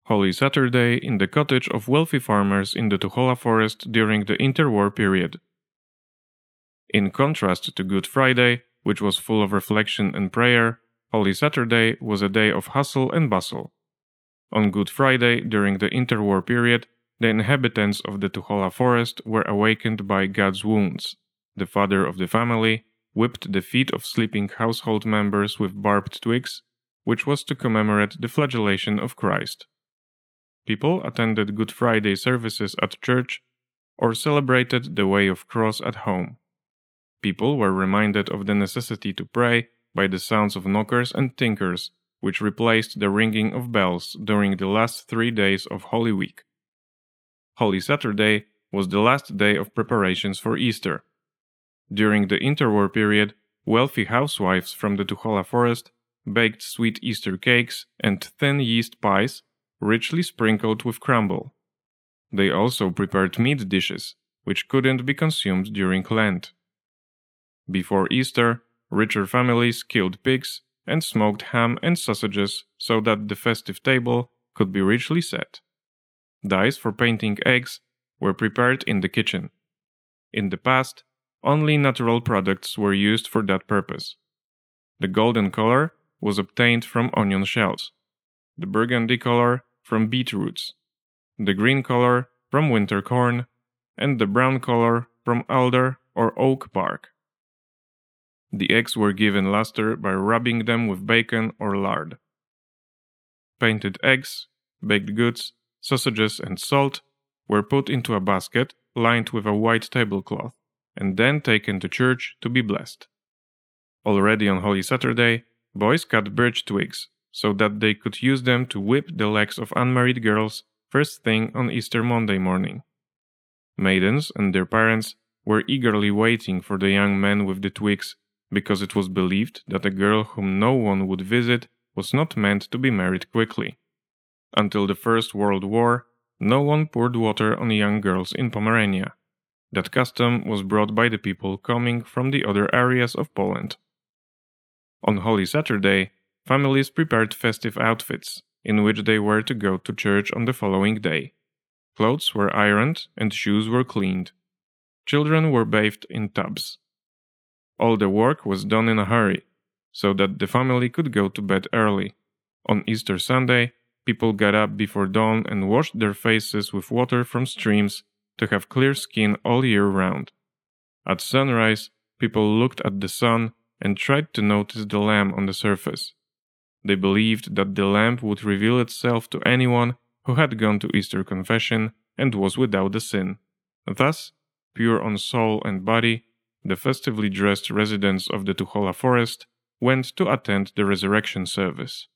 Holy Saturday in the cottage of wealthy farmers in the Tuchola forest during the interwar period. In contrast to Good Friday, which was full of reflection and prayer, Holy Saturday was a day of hustle and bustle. On Good Friday, during the interwar period, the inhabitants of the Tuchola forest were awakened by God's wounds. The father of the family whipped the feet of sleeping household members with barbed twigs, which was to commemorate the flagellation of Christ. People attended Good Friday services at church or celebrated the Way of Cross at home. People were reminded of the necessity to pray by the sounds of knockers and tinkers, which replaced the ringing of bells during the last 3 days of Holy Week. Holy Saturday was the last day of preparations for Easter. During the interwar period, wealthy housewives from the Tuchola forest baked sweet Easter cakes and thin yeast pies, richly sprinkled with crumble. They also prepared meat dishes, which couldn't be consumed during Lent. Before Easter, richer families killed pigs and smoked ham and sausages so that the festive table could be richly set. Dyes for painting eggs were prepared in the kitchen. In the past, only natural products were used for that purpose. The golden color was obtained from onion shells, the burgundy color from beetroots, the green color from winter corn, and the brown color from alder or oak bark. The eggs were given luster by rubbing them with bacon or lard. Painted eggs, baked goods, sausages, and salt were put into a basket lined with a white tablecloth, and then taken to church to be blessed. Already on Holy Saturday, boys cut birch twigs, so that they could use them to whip the legs of unmarried girls first thing on Easter Monday morning. Maidens and their parents were eagerly waiting for the young men with the twigs, because it was believed that a girl whom no one would visit was not meant to be married quickly. Until the First World War, no one poured water on young girls in Pomerania. That custom was brought by the people coming from the other areas of Poland. On Holy Saturday, families prepared festive outfits, in which they were to go to church on the following day. Clothes were ironed and shoes were cleaned. Children were bathed in tubs. All the work was done in a hurry, so that the family could go to bed early. On Easter Sunday, people got up before dawn and washed their faces with water from streams to have clear skin all year round. At sunrise, people looked at the sun and tried to notice the lamb on the surface. They believed that the lamb would reveal itself to anyone who had gone to Easter confession and was without a sin. Thus, pure on soul and body, the festively dressed residents of the Tuchola forest went to attend the resurrection service.